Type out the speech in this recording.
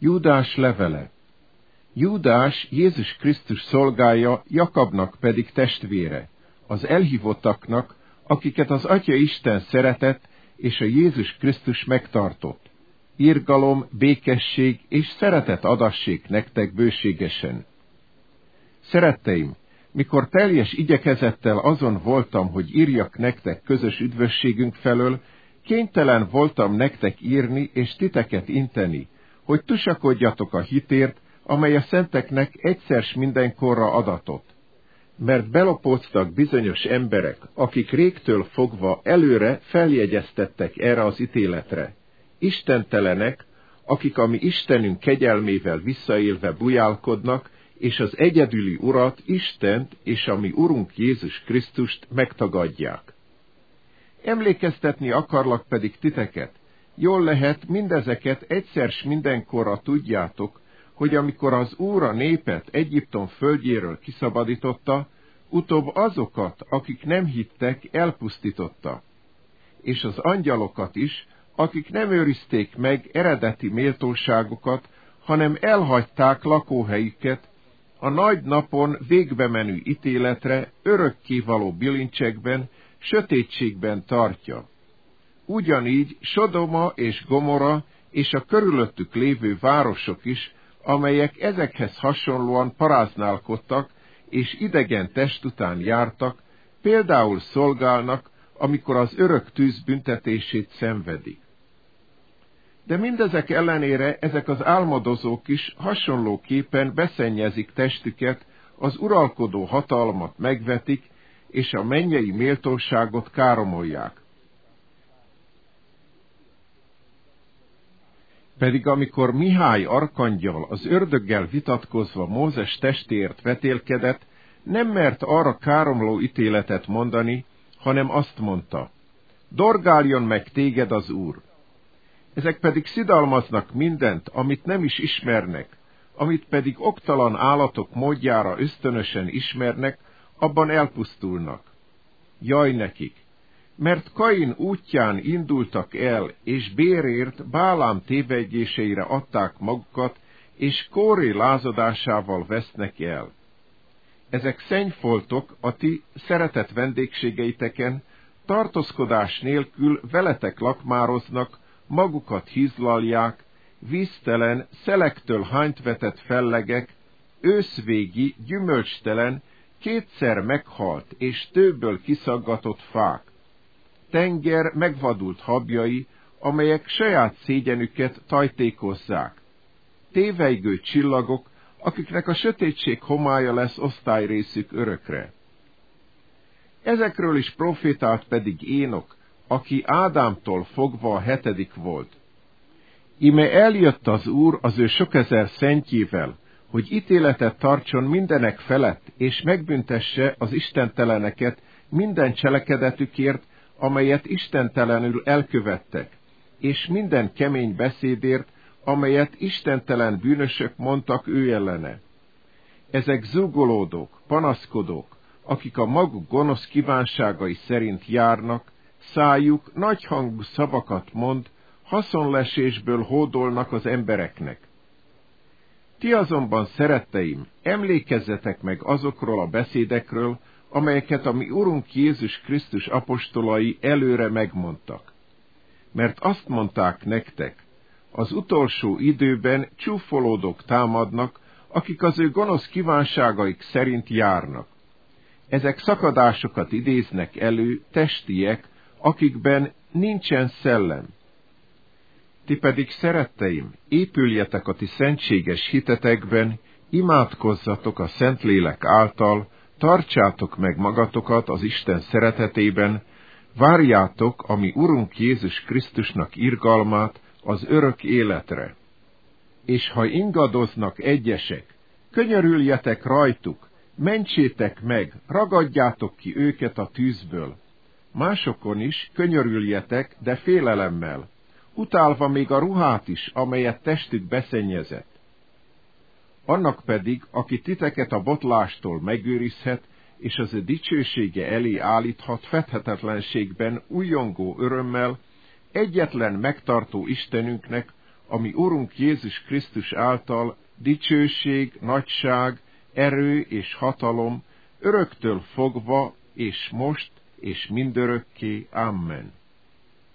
Júdás levele. Júdás Jézus Krisztus szolgája, Jakabnak pedig testvére, az elhívottaknak, akiket az Atya Isten szeretett, és a Jézus Krisztus megtartott. Irgalom, békesség és szeretet adassék nektek bőségesen. Szeretteim, mikor teljes igyekezettel azon voltam, hogy írjak nektek közös üdvösségünk felől, kénytelen voltam nektek írni és titeket inteni, hogy tusakodjatok a hitért, amely a szenteknek egyszer mindenkorra adatott. Mert belopóztak bizonyos emberek, akik régtől fogva előre feljegyeztettek erre az ítéletre. Istentelenek, akik a mi Istenünk kegyelmével visszaélve bujálkodnak, és az egyedüli Urat, Istent és a mi Urunk Jézus Krisztust megtagadják. Emlékeztetni akarlak pedig titeket, jól lehet mindezeket egyszer s mindenkorra tudjátok, hogy amikor az Úr a népet Egyiptom földjéről kiszabadította, utóbb azokat, akik nem hittek, elpusztította, és az angyalokat is, akik nem őrizték meg eredeti méltóságukat, hanem elhagyták lakóhelyüket, a nagy napon végbe menő ítéletre örökkévaló bilincsekben, sötétségben tartja. Ugyanígy Sodoma és Gomora és a körülöttük lévő városok is, amelyek ezekhez hasonlóan paráználkodtak és idegen test után jártak, például szolgálnak, amikor az örök tűz büntetését szenvedik. De mindezek ellenére ezek az álmodozók is hasonlóképpen beszennyezik testüket, az uralkodó hatalmat megvetik, és a mennyei méltóságot káromolják. Pedig amikor Mihály arkangyal az ördöggel vitatkozva Mózes testéért vetélkedett, nem mert arra káromló ítéletet mondani, hanem azt mondta: dorgáljon meg téged az Úr. Ezek pedig szidalmaznak mindent, amit nem is ismernek, amit pedig oktalan állatok módjára ösztönösen ismernek, abban elpusztulnak. Jaj nekik! Mert Kain útján indultak el, és bérért Bálám tévegéseire adták magukat, és Kóré lázadásával vesznek el. Ezek szennyfoltok a ti szeretett vendégségeiteken, tartózkodás nélkül veletek lakmároznak, magukat hizlalják, víztelen, szelektől hányt vetett fellegek, őszvégi, gyümölcstelen, kétszer meghalt és tőből kiszaggatott fák, tenger megvadult habjai, amelyek saját szégyenüket tajtékozzák, tévejgő csillagok, akiknek a sötétség homálya lesz osztályrészük örökre. Ezekről is profétált pedig Énok, aki Ádámtól fogva a 7. volt. Íme eljött az Úr az ő sok ezer szentjével, hogy ítéletet tartson mindenek felett, és megbüntesse az istenteleneket minden cselekedetükért, amelyet istentelenül elkövettek, és minden kemény beszédért, amelyet istentelen bűnösök mondtak ő ellene. Ezek zúgolódók, panaszkodók, akik a maguk gonosz kívánságai szerint járnak, szájuk nagyhangú szavakat mond, haszonlesésből hódolnak az embereknek. Ti azonban, szeretteim, emlékezzetek meg azokról a beszédekről, amelyeket a mi Urunk Jézus Krisztus apostolai előre megmondtak. Mert azt mondták nektek, az utolsó időben csúfolódók támadnak, akik az ő gonosz kívánságaik szerint járnak. Ezek szakadásokat idéznek elő, testiek, akikben nincsen szellem. Ti pedig, szeretteim, épüljetek a ti szentséges hitetekben, imádkozzatok a Szentlélek által, tartsátok meg magatokat az Isten szeretetében, várjátok a mi Urunk Jézus Krisztusnak irgalmát az örök életre. És ha ingadoznak egyesek, könyörüljetek rajtuk, mentsétek meg, ragadjátok ki őket a tűzből. Másokon is könyörüljetek, de félelemmel, utálva még a ruhát is, amelyet testük beszennyezett. Annak pedig, aki titeket a botlástól megőrizhet, és az ő dicsősége elé állíthat fethetetlenségben újongó örömmel, egyetlen megtartó Istenünknek, ami Urunk Jézus Krisztus által dicsőség, nagyság, erő és hatalom, öröktől fogva, és most, és mindörökké. Amen.